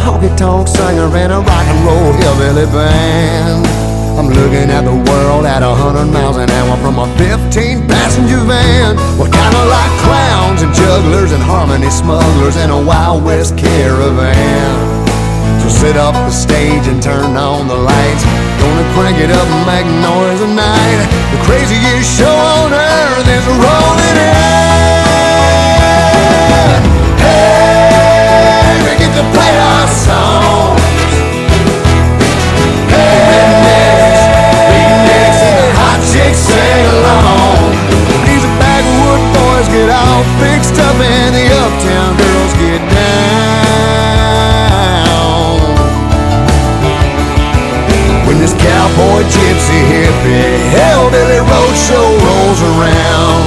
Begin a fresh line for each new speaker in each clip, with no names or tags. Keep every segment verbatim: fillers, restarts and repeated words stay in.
honky-tonk singer and a rock and roll hillbilly band. I'm looking at the world at a hundred miles an hour from a fifteen passenger van. We're kinda like clowns and jugglers and harmony smugglers in a Wild West caravan. So sit up the stage and turn on the lights. Gonna crank it up and make noise tonight. The craziest show on earth is rolling in. Hey, we get to play our songs. Sing along. These backwoods boys get all fixed up and the uptown girls get down. When this cowboy, gypsy, hippie, hillbilly roadshow rolls around,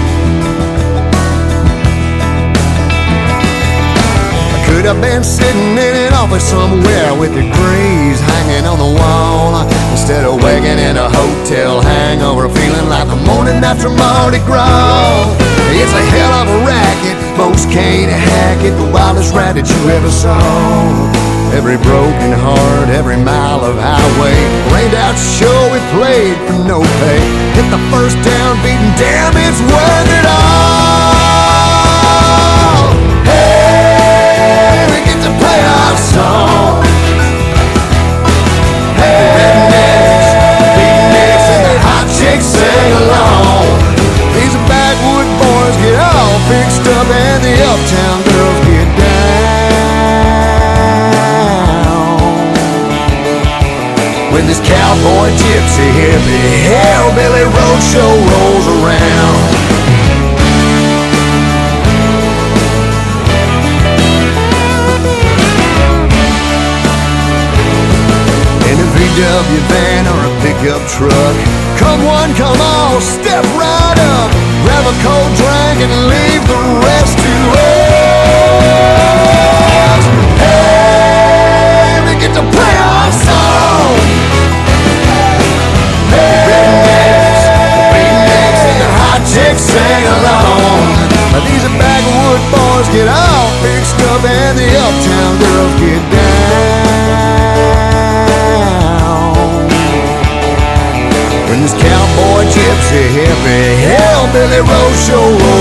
I could have been sitting in an office somewhere with degrees hanging on the wall, instead of waking in a hotel hangover, feeling like the morning after Mardi Gras. It's a hell of a racket, most can't hack it, the wildest ride that you ever saw. Every broken heart, every mile of highway, rained out show we played for no pay. Hit the first down beat and damn, it's worth it all. Hey, we get to play our song. Sing along. These backwood boys get all fixed up and the uptown girls get down. When this cowboy, gypsy, hippie, hillbilly roadshow rolls around, in a V W van or a pickup truck, come one, come all, step right up, grab a cold drink and leave the rest to us. Hey, we get to play our song. Hey, rednecks, the beatniks, and the hot chicks sing along. These are backwood boys get all fixed up and the uptown girls get down. When this cowboy, gypsy, hippie, hillbilly roadshow